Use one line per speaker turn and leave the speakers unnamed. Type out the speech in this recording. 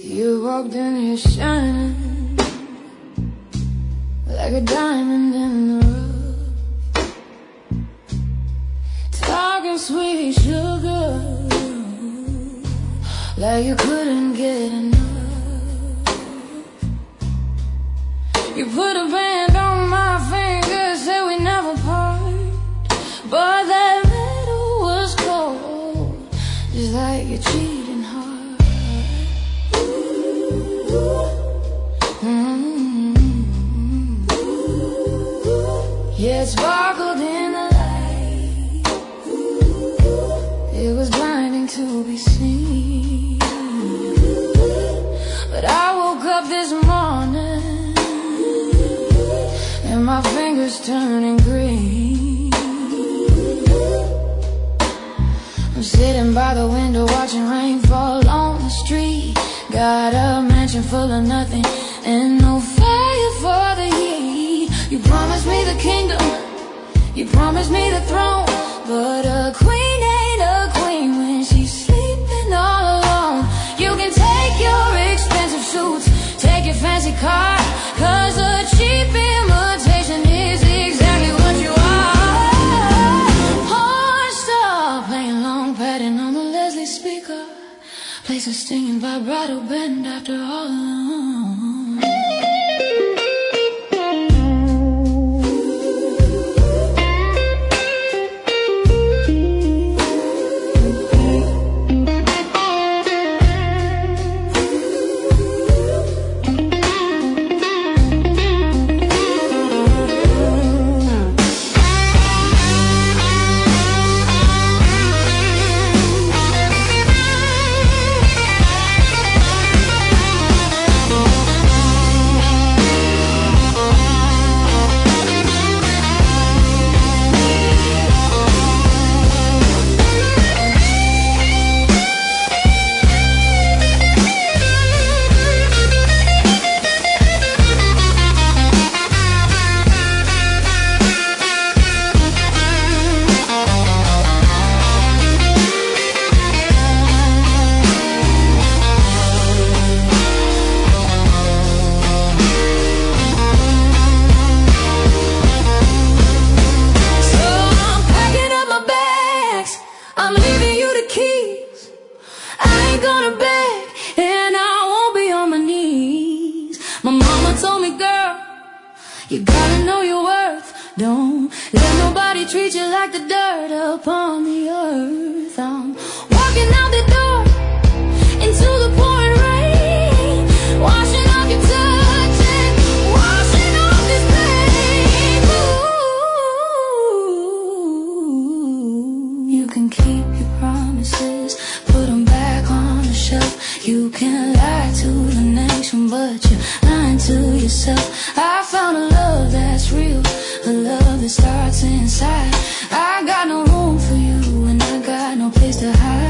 You walked in here shining like a diamond in the rough, talking sweet sugar like you couldn't get enough. You put a band on my finger, said we never part, but that metal was cold, just like your cheating heart. Yeah, it sparkled in the light. It was blinding to be seen. But I woke up this morning and my fingers turning green. I'm sitting by the window watching rain fall on the street. Got a mansion full of nothing and no fire for the heat. You promised me the kingdom, you promised me the throne, but a queen ain't a queen when she's sleeping all alone. You can take your expensive suits, take your fancy car, 'cause a cheap imitation is exactly what you are. Porn star playing long pattern on the Leslie speaker, plays a stinging vibrato bend after all alone. I'm leaving you the keys. I ain't gonna beg, and I won't be on my knees. My mama told me, girl, you gotta know your worth. Don't let nobody treat you like the dirt upon the earth. I'm walking out the door into the pouring rain, washing off your touch and washing off this pain. Ooh, you can keep your promises, put them back on the shelf. You can lie to the nation, but you're lying to yourself. I found a love that's real, a love that starts inside. I got no room for you and I got no place to hide.